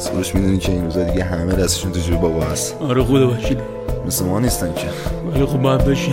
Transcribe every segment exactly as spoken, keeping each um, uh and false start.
کوروش میدونی که این روزا دیگه همه دستشون تو جیب بابا هست. آره خدا وکیل، مثل ما نیستن که. ولی خب باید بشین.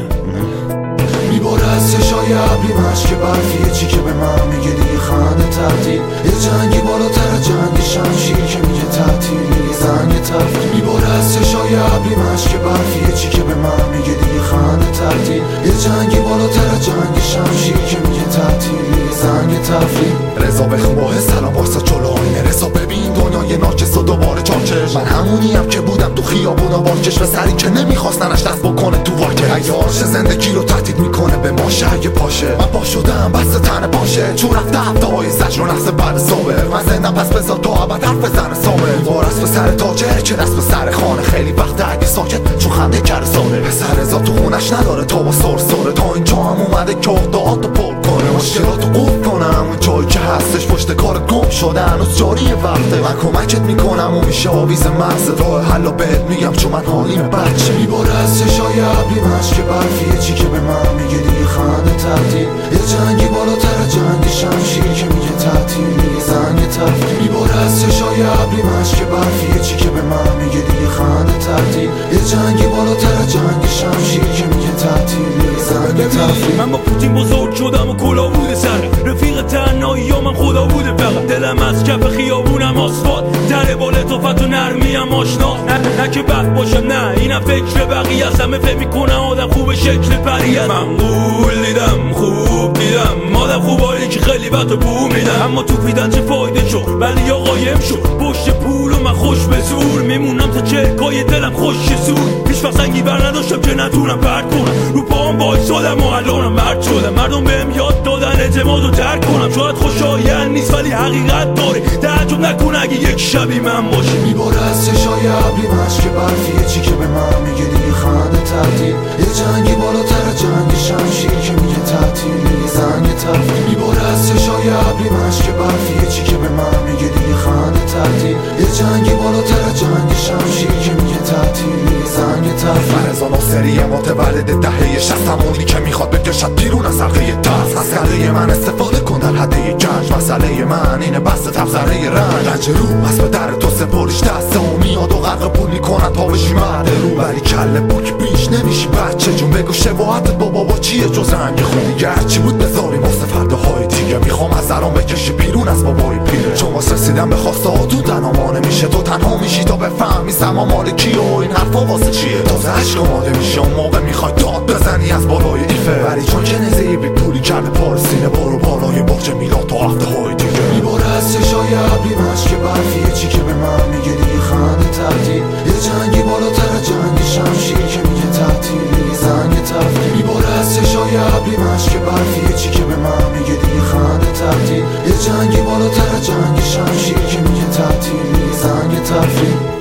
میباره از چشای ابری مشک برفیه چی که به من میگه دیگه خنده تهدید، یه جنگی بالاتر جنگ شمشیر که میگه تعطیل یه زنگ تفریح. میباره از چشای ابری مشک برفیه چی که به من میگه دیگه خنده تهدید، یه جنگی بالاتر جنگ شمشیر که میگه تعطیل یه زنگ تفریح. رضا بخواه سلام واسه جلو آینه، رضا ببین دنیای ناکس و دوباره چاچش. من همونیم که بودم تو خیابونا با چشم سری که نمیخواستنش دست بکنه تو واکه. اگه عاشق زندگی رو تهدید میکنه به ماشه اگه پاشه، من با شدم بس تن باشه چون رفته هفته های زجر و نفس بعد صبح. من زندم پس بذار تا ابد حرف بزنه سامه. وارث به سر تاجر که دست به سر خانه، خیلی وقت اگه ساکت چون خنده کر سانه. پسر رضا تو خونش نداره تا با سر سره، تا اینجا هم اومده که عقدهاتو پر کنه، مشکلاتو قفل کنم. اون جایی که هستش پشت کارت گم شده هنوز جاریه وقته. من کمکت میکنم و میشه آویز مغز راه حلا بهت میگم چون من حالیم بچه. میباره از چشای ابری مشک برفیه چی که به من میگه دیگه خنده تهدید، یه جنگی بالاتر جنگ شمشیر که میگه تعطیل یه زنگ تفریح. میباره از چشای ابری مشک برفیه چی که به من میگه دیگه خنده تهدید، یه جنگی بالاتر جنگ شمشیر که میگه تعطیل یه زنگ تفریح. من با پوتین بزرگ شدم و کلا بوده سر رفیق تنهایی یا من خدا بوده فقط. دلم از کف خیابونم آسفالت، در بال لطافت و نرمیم آشنا. نه نه که بد باشم، نه اینم فکر بقیه است. همه فکر میکنن آدم خوب شکل پری است. من قول دیدم خوب دیدم آدم خوبایی که خیلی وقت بو میدم، اما تو پیدن چه فایده شد ولی یا قایم شد پشت پول و من خوش به زور میمونم تا چرکای دلم خوش سود. پیش وقت سنگی بر نداشتم که نتونم پرد کنم، رو پاهم وایسادم و الانم مرد شدم. مردم بهم یاد دادن اعتماد رو ترک کنم، شاید خوشایند نیست ولی حقیقت داره. تعجب نکن اگه یک شبی من باشی. میباره از چشای ابری مشک برفیه چی که به من میگه دیگه خنده تهدید، یه جنگی بالاتر جنگ شمشیر که میگه تعطیل یه زنگ تفریح. میباره از چشای ابری مشک برفیه چی که به من میگه دیگه خنده تهدید، یه جنگی بالاتر جنگ شمشیر که میگه تعطیل یه زنگ تفریح. فرزا ناصری متولد دهه شصت، همونی که میخواد بکشد بیرون از حلقه دست. از حلقه من استفاده کن در حد گنج، مسئله من اینه بسته تفسره رنج. رنج رو از به در تو سپریش دسته و میاد و غرق پول میکنن تا بشی مرد رو. ولی کل بک بیش نمیشی بچه جون، بگو شباهتت با بابا چیه جز رنگ خون. دیگه هرچی بود بذاریم واسه فرداهای دیگه، میخوام از درام بکشی بیرون از بابای پیره. چون واسه رسیدن به خواسته ها تو تنها نمیشه، تو تنها میشی تا بفهمی سما مال کیه و این حرفا واسه چیه. تازه عشق آماده میشه اون موقع میخوای داد بزنی از بالای ایفه، ولی چون که نزهی بی پولی کرده پارسینه برو بالای برج میلاد تا هفته های دیگه. میباره از چشای ابری مشک برفیه چی که به من میگه دیگه خنده تهدید، یه جنگی بالاتر جنگ شمشیر که میگه تعطیل یه زنگ تفریح. میباره از چشای ابری مشک برفیه چی که به من میگه دیگه خنده تهدید، یه جنگی بالاتر جنگ شمشیر که میگه تعطیل یه زنگ تفریح.